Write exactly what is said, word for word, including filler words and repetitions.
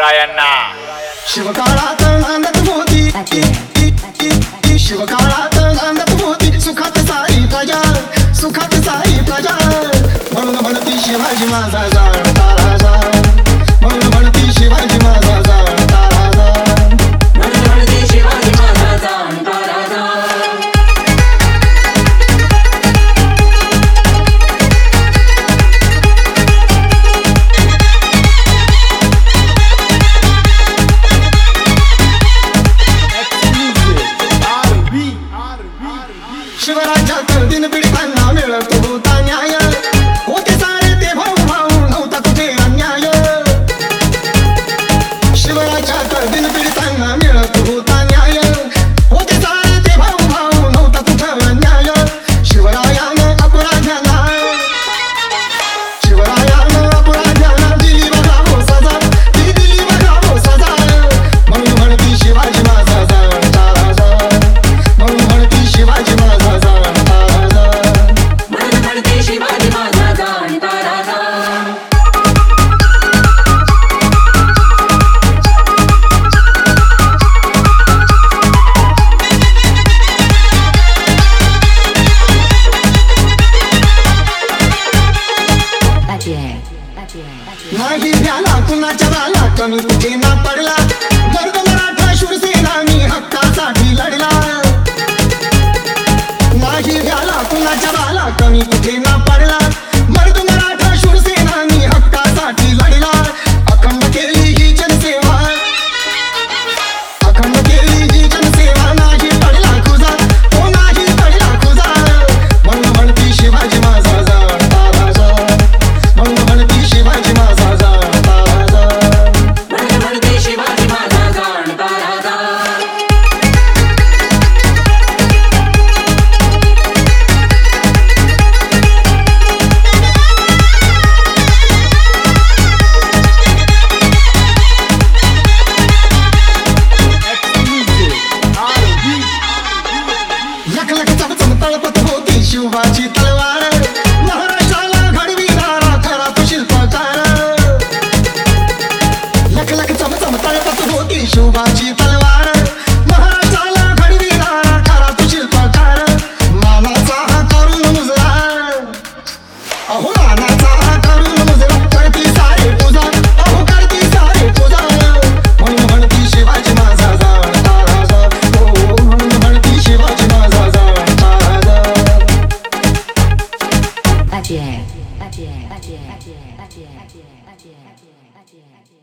शिवरायांना. शिवकाळात नांदत मोती, शिवकाळात नांदत मोती, सुखात सारी प्रजा, सुखात सारी प्रजा. म्हणून म्हणती शिवाजी माझा जाणता राजा, म्हणून म्हणती शिवाजी माझा जाणता राजा, म्हणून म्हणती शिवाजी माझा जाणता राजा. शिवराज्यात दिन पिढ्यांना मिळत होता न्याय, होते सारे ते भाऊ भाऊ, नव्हता कुठे अन्याय. शिवराज्यात दिन पिढ्यांना मिळत होता न्याय, होते सारे ते भाऊ भाऊ, नव्हता कुठे अन्याय. शिवरायानं अपराध्याला, शिवरायानं अपराध्याला दिली बघा हो सजा, ती दिली बघा हो सजा. म्हणून म्हणती शिवाजी माझा जाणता राजा, म्हणून म्हणती शिवाजी माझा जाणता राजा, म्हणून म्हणती शिवाजी माझा जाणता राजा. नाही भ्याला कुणाच्या बाला, कमी कुठे ना पडला. मर्द मराठा शूरसेना मी हक्कासाठी लढला. नाही भ्याला कुणाच्या बाला, कमी कुठे ना पडला. मर्द मराठा शूरसेना मी हक्कासाठी लढला. अखंड केली ही जनसेवा, अखंड केली ही जनसेवा. नाही पडला खुजा, तो नाही पडला खुजा. म्हणून म्हणती शिवाजी माझा जाणता राजा, म्हणून म्हणती शिवाजी माझा जाणता राजा, म्हणून म्हणती शिवाजी माझा जाणता राजा. लख लख चमचम तळपत होती शिवाची तलवार, महाराष्ट्राला घडविणारा खरा तो शिल्पकार. लख लख चमचम तळपत होती शिवाची तलवार, महाराष्ट्राला घडविणारा खरा तो शिल्पकार. मानाचा हा करून मुजरा, अहो मानाचा हा करून मुजरा. करती सारे पूजा, अहो करती सारे पूजा. म्हणून म्हणती शिवाजी माझा जाणता राजा, हो म्हणून म्हणती शिवाजी माझा जाणता राजा. Adieu. Adieu. Adieu. Adieu. Adieu. Adieu. Adieu. Adieu.